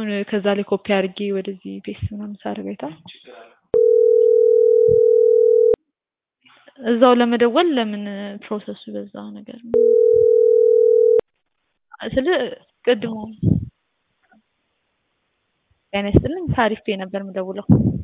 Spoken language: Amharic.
አሁን ከዛ ላይ ኮፒ አድርጌ ወደዚህ ፔስት ምናምን ሳደርግ አይተሃል? እዛው ለመደወል ለምን ፕሮሰሱ በዛ ነገር ነው ስለ ቅድሙ ጤና ይስጥልኝ ታሪክ ነበር የምደውለው